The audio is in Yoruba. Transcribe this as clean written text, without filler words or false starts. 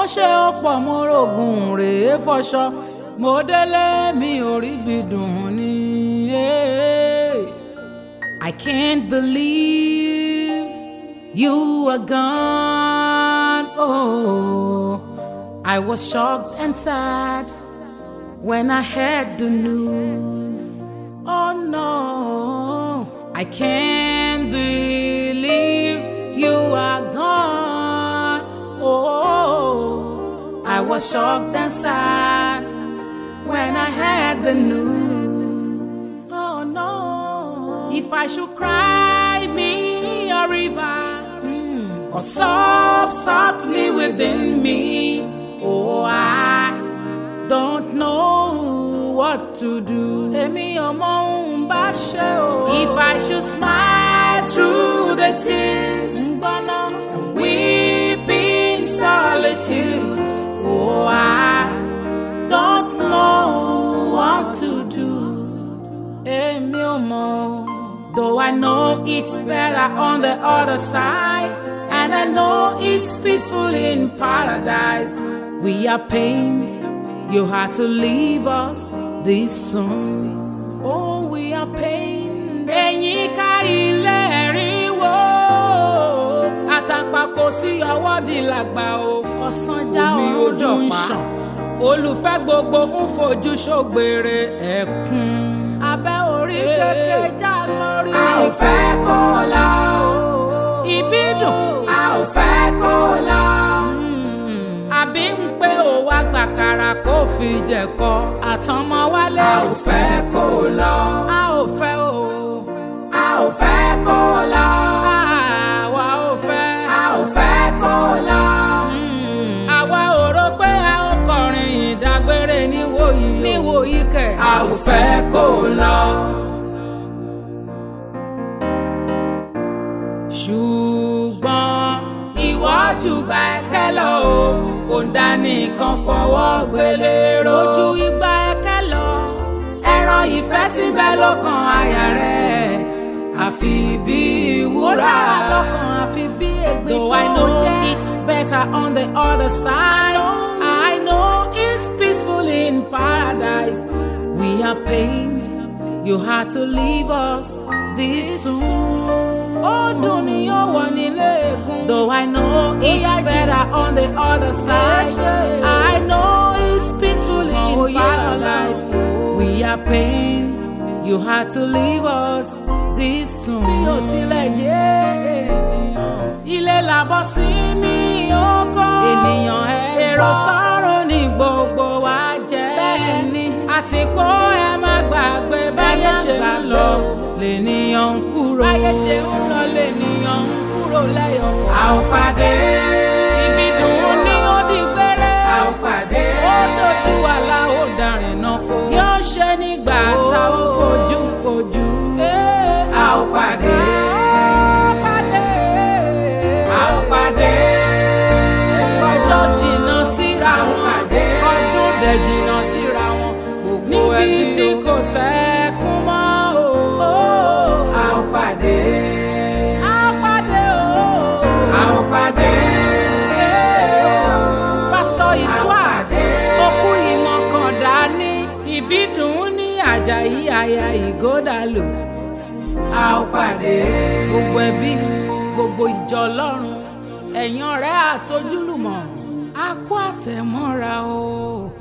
ṣe ọ̀pọ̀ mo rògùn rèé fọṣọ mo délé mi ò rí bí dùn ní. I can't believe you are gone. Oh, I was shocked and sad when I heard the news. Oh no, I can't believe you are gone. Oh, I was shocked and sad when I heard the news. Oh no, if I should cry me a river or sob softly within me, oh, I don't know what to do. Èmi ò mọ ohun bá ṣe o. If I should smile through the tears, weep in solitude, oh, I don't know what to do. Èmi ò mọ. Though I know it's better on the other side, and I know it's peaceful in paradise. We are pained, you had to leave us this soon. Oh, we are pained. Ẹ̀yin ká ilé rí wo, àtàpàkò sí ọwọ́ di làgbà o. Ọ̀sán já ojú ń ṣàn, olùfẹ́ gbogbo ń fojú ṣògbèrè ẹ̀kún. Abẹ́ orí kékeré já lórí. A ò fẹ́ kó lọ o. Ìbídùn. A ò fẹ́ kó lọ. Àbí ń pé ó wá gbàkàrà kó fi jẹ̀kọ. Àtọmọ wálé. A ò fẹ́ kó lọ. A ò fẹ́ o. A ò fẹ́ kó lọ. Àwa ò fẹ́. A ò fẹ́ kó lọ. Àwa ò rò pé a ó kọrin ìdágbére níwòyí. Níwòyí kẹ̀. A ò fẹ́ kó lọ. Ṣùgbọ́n ìwọ jù gbà ẹ̀kẹ́ lọ o, kò dání kan fọwọ́ gbélé rojú ìgbà ẹ̀kẹ́ lọ. Ẹran ìfẹ́ tí ń bẹ lọ́kàn àyà rẹ̀, àfi bí ìwúrà lọ́kàn, àfi bí ègbé tó jẹ́. Though I know it's better on the other side, I know it's peaceful in paradise. We are pained, you had to leave us this soon. Oh, dunia wà nílé egun. Though I know it's better on the other side, I know it's peaceful in paradise. We are pained, you had to leave us this soon. Bí o tilẹ̀ jẹ́ ènìyàn, ilé làbọ̀ sí mi ọkọ. Ènìyàn èrò sọ́run ní gbogbo wa jẹ́. Bẹ́ẹ̀ni, àti pé ẹ má gbàgbé báyé ṣe ń lọ. Lènìyàn ń kúrò. Báyé ṣe ń lọ lènìyàn ń kúrò lẹ́yọ̀. A ò pàdé. Ibi dùn ní ó di gbére. A ò pàdé. Ó dojú àlá ó darin náà kó. Yóò ṣe nígbà tá ó fojú kojú. A ò pàdé. A ò pàdé. Ọjọ́ jìnnà síra wọn. Ọdún dẹ̀ jìnnà síra wọn. Gbogbo ẹbí tí kò sẹ́kún mọ́ o. A ò pàdé. A ò pàdé o. A ò pàdé. Pásítọ̀ Ìtúà okú ìmọ̀kàndá ní Ìbídùn ní Àjàyí aya Ìgódàlù. A ò pàdé. Gbogbo ẹbí, gbogbo ìjọ Ọlọ́run, ẹ̀yin ọ̀rẹ́ àtojúlùmọ̀, a kú àtẹ̀mọ́ra o.